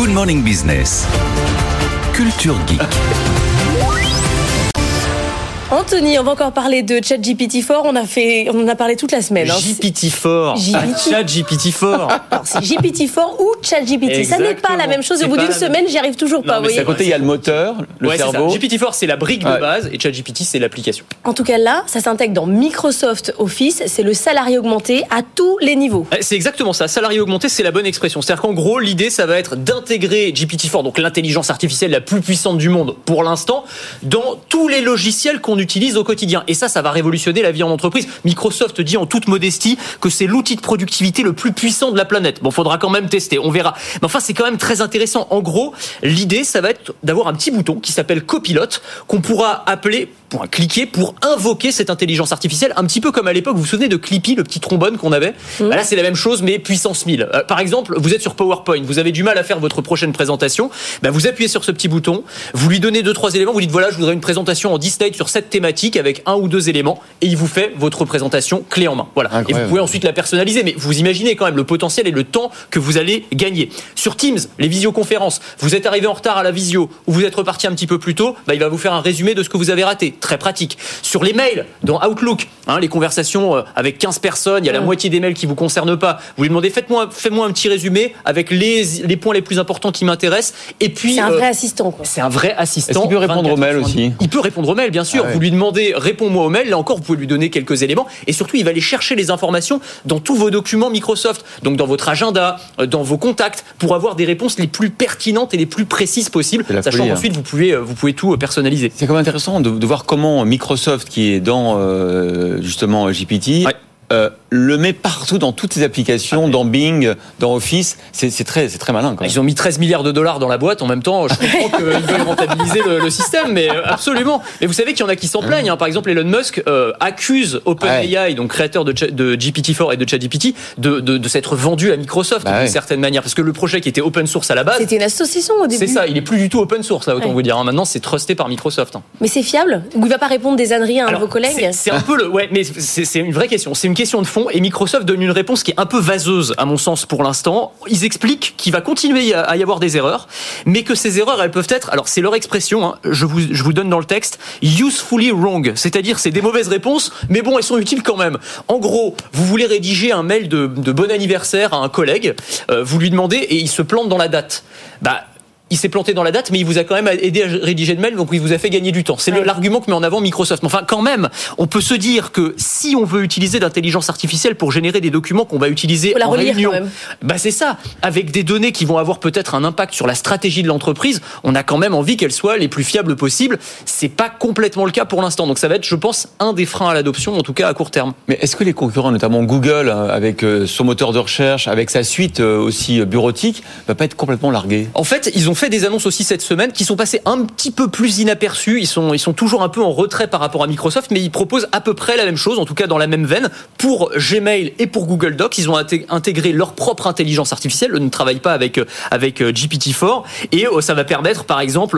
Good Morning Business. Culture Geek. Anthony, on va encore parler de ChatGPT-4. On en a parlé toute la semaine. GPT-4. ChatGPT-4. Alors, c'est GPT-4 ou ChatGPT. Exactement. Ça n'est pas la même chose. Au bout d'une semaine, j'y arrive toujours pas. Non, mais vous voyez. À côté, il y a le moteur, le cerveau. GPT-4, c'est la brique de base et ChatGPT, c'est l'application. En tout cas, là, ça s'intègre dans Microsoft Office. C'est le salarié augmenté à tous les niveaux. C'est exactement ça. Salarié augmenté, c'est la bonne expression. C'est-à-dire qu'en gros, l'idée, ça va être d'intégrer GPT-4, donc l'intelligence artificielle la plus puissante du monde pour l'instant, dans tous les logiciels qu'on utilise au quotidien. Et ça va révolutionner la vie en entreprise. Microsoft dit en toute modestie que c'est l'outil de productivité le plus puissant de la planète. Bon, faudra quand même tester, on verra. Mais enfin, c'est quand même très intéressant. En gros, l'idée, ça va être d'avoir un petit bouton qui s'appelle Copilot, qu'on pourra appeler, cliquer pour invoquer cette intelligence artificielle, un petit peu comme à l'époque, vous vous souvenez de Clippy, le petit trombone qu'on avait. Bah là, c'est la même chose, mais puissance 1000. Par exemple, vous êtes sur PowerPoint, vous avez du mal à faire votre prochaine présentation, bah vous appuyez sur ce petit bouton, vous lui donnez 2-3 éléments, vous dites voilà, je voudrais une présentation en 10 slides sur cette thématique avec 1 ou 2 éléments, et il vous fait votre présentation clé en main. Voilà. Incroyable. Et vous pouvez ensuite la personnaliser, mais vous imaginez quand même le potentiel et le temps que vous allez gagner. Sur Teams, les visioconférences, vous êtes arrivé en retard à la visio, ou vous êtes reparti un petit peu plus tôt, bah il va vous faire un résumé de ce que vous avez raté. Très pratique. Sur les mails, dans Outlook, les conversations avec 15 personnes, il y a la moitié des mails qui vous concernent pas. Vous lui demandez faites-moi un petit résumé avec les points les plus importants qui m'intéressent. Et puis c'est un vrai assistant, quoi. C'est un vrai assistant. Est-ce qu'il peut répondre aux mails aussi ? Il peut répondre aux mails, bien sûr. Vous lui demandez réponds-moi aux mails. Là encore, vous pouvez lui donner quelques éléments. Et surtout, il va aller chercher les informations dans tous vos documents Microsoft, donc dans votre agenda, dans vos contacts, pour avoir des réponses les plus pertinentes et les plus précises possibles. Sachant qu'ensuite, vous pouvez tout personnaliser. C'est quand même intéressant de voir comment Microsoft, qui est dans justement GPT, le met partout dans toutes ses applications, dans Bing, dans Office. C'est très malin. Quand même. Ils ont mis 13 milliards de dollars dans la boîte. En même temps, je comprends qu'ils veulent rentabiliser le système, mais absolument. Mais vous savez qu'il y en a qui s'en plaignent. Par exemple, Elon Musk accuse OpenAI, donc créateur de GPT-4 et de ChatGPT, de s'être vendu à Microsoft d'une certaine manière, parce que le projet qui était open source à la base, c'était une association au début. C'est ça. Il est plus du tout open source là, autant vous dire. Maintenant, c'est trusté par Microsoft. Mais c'est fiable ? Ou il va pas répondre des âneries à un de vos collègues ? C'est un peu mais c'est une vraie question. C'est une question de fond, et Microsoft donne une réponse qui est un peu vaseuse à mon sens pour l'instant. Ils expliquent qu'il va continuer à y avoir des erreurs, mais que ces erreurs, elles peuvent être, alors c'est leur expression, je vous donne dans le texte, usefully wrong, c'est-à-dire c'est des mauvaises réponses, mais bon, elles sont utiles quand même. En gros, vous voulez rédiger un mail de bon anniversaire à un collègue, vous lui demandez et il se plante dans la date. Il s'est planté dans la date, mais il vous a quand même aidé à rédiger le mail, donc il vous a fait gagner du temps. C'est l'argument que met en avant Microsoft. Mais enfin, quand même, on peut se dire que si on veut utiliser l'intelligence artificielle pour générer des documents qu'on va utiliser en réunion, c'est ça. Avec des données qui vont avoir peut-être un impact sur la stratégie de l'entreprise, on a quand même envie qu'elles soient les plus fiables possibles. C'est pas complètement le cas pour l'instant. Donc ça va être, je pense, un des freins à l'adoption, en tout cas à court terme. Mais est-ce que les concurrents, notamment Google, avec son moteur de recherche, avec sa suite aussi bureautique, va pas être complètement largués ? En fait, ils ont fait des annonces aussi cette semaine qui sont passées un petit peu plus inaperçues. Ils sont toujours un peu en retrait par rapport à Microsoft, mais ils proposent à peu près la même chose, en tout cas dans la même veine. Pour Gmail et pour Google Docs, ils ont intégré leur propre intelligence artificielle. Eux ne travaillent pas avec GPT-4, et ça va permettre, par exemple,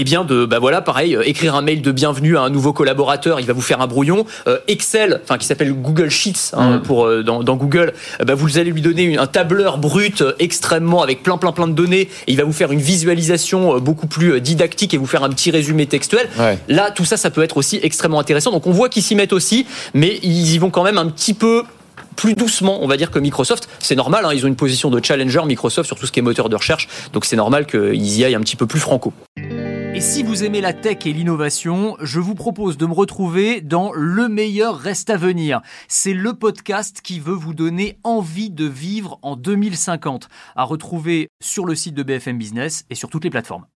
écrire un mail de bienvenue à un nouveau collaborateur. Il va vous faire un brouillon. Excel, qui s'appelle Google Sheets dans Google. Vous allez lui donner un tableur brut extrêmement avec plein de données, et il va vous faire une visualisation beaucoup plus didactique et vous faire un petit résumé textuel. Là, tout ça peut être aussi extrêmement intéressant. Donc on voit qu'ils s'y mettent aussi, mais ils y vont quand même un petit peu plus doucement, on va dire, que Microsoft. C'est normal, ils ont une position de challenger, Microsoft, sur tout ce qui est moteur de recherche, donc c'est normal qu'ils y aillent un petit peu plus franco. Et si vous aimez la tech et l'innovation, je vous propose de me retrouver dans Le meilleur reste à venir. C'est le podcast qui veut vous donner envie de vivre en 2050, à retrouver sur le site de BFM Business et sur toutes les plateformes.